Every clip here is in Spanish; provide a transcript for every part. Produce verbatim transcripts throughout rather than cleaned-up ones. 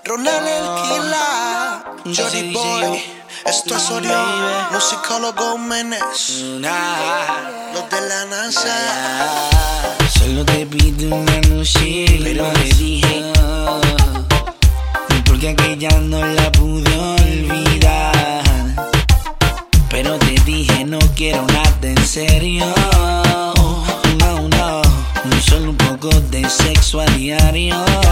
Ronald Alquila, Jody Boy, esto es Orión, musicólogo Menes, los de la NASA. Solo te pido una noche, pero te dije porque aquella no la pude olvidar. Pero te dije no quiero nada en serio. No, no, solo un poco de sexo a diario.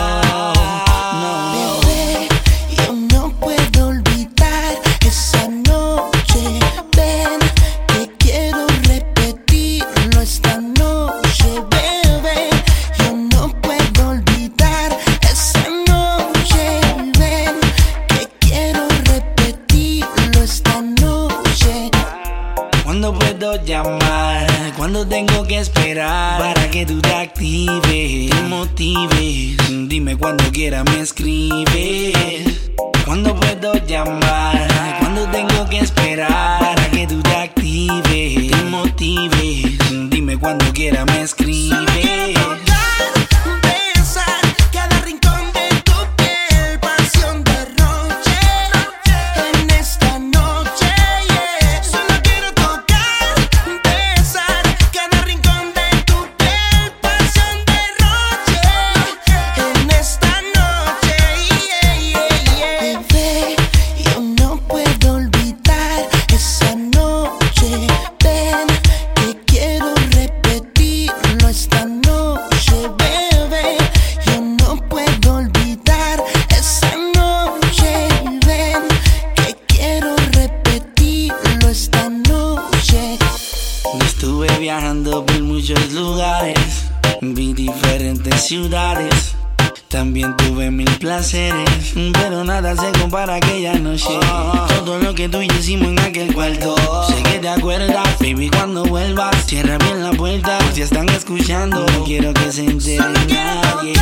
No, bebé, yo no puedo olvidar esa noche. Ven, que quiero repetirlo esta noche, bebé. Yo no puedo olvidar esa noche. Ven, que quiero repetirlo esta noche. ¿Cuándo puedo llamar? ¿Cuándo tengo que esperar para que tú te actives, te motives? Dime cuando quieras me escribes. ¿Cuándo puedo llamar? ¿Cuándo tengo que esperar para que tú te actives, te motives? Dime cuando quieras me escribes. Estuve viajando por muchos lugares, vi diferentes ciudades, también tuve mil placeres, pero nada se compara a aquella noche. Todo lo que tú y yo hicimos en aquel cuarto, sé que te acuerdas, baby, cuando vuelvas cierra bien la puerta, si están escuchando, no quiero que se entere nadie.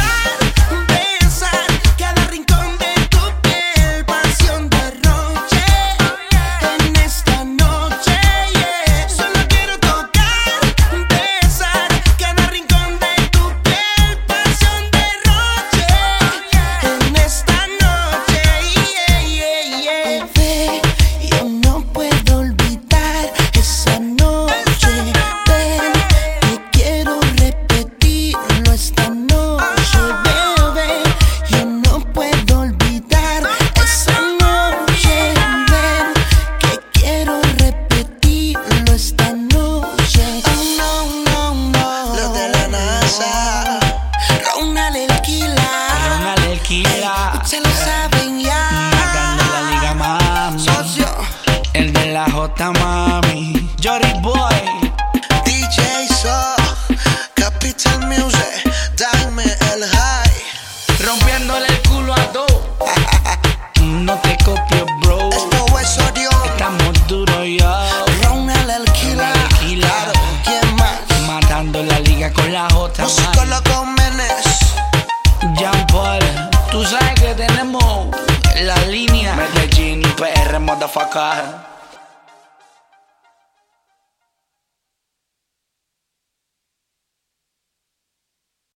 Se lo saben ya. Matando la liga, mami. Socio. El de la J, mami. Jody Boy. D J So, Capital Music, dame el high. Rompiéndole el culo a dos. No te copio, bro. Esto es Orión. Estamos duros, yo. Ronald Alquila. Claro. ¿Quién más? Matando la liga con la J, mami. Musicólogo Menes. Jean Paul. Tú sabes que tenemos la línea Medellín, P R, motherfucker.